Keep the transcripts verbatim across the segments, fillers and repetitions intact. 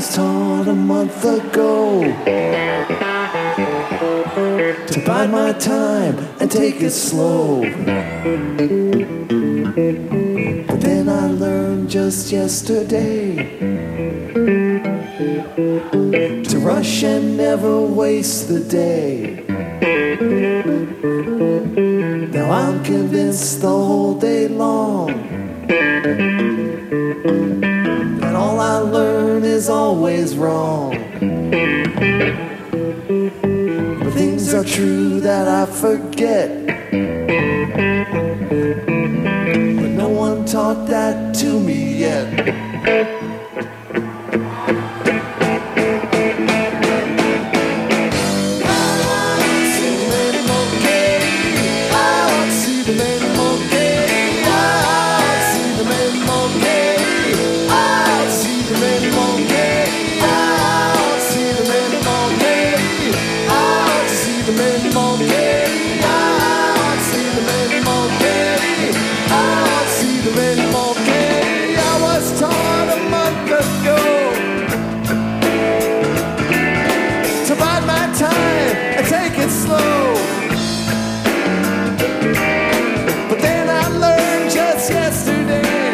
was taught a month ago to bide my time and take it slow. But then I learned just yesterday to rush and never waste the day. Now I'm convinced the whole day long that all I learn is always wrong. But things are true that I forget, but no one taught that to me yet. Take it slow. But then I learned just yesterday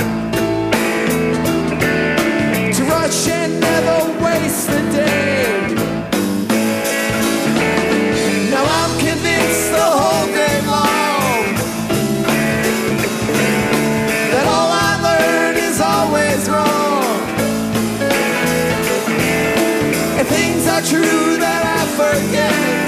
to rush and never waste the day. Now I'm convinced the whole day long that all I learn is always wrong. And things are true that I forget.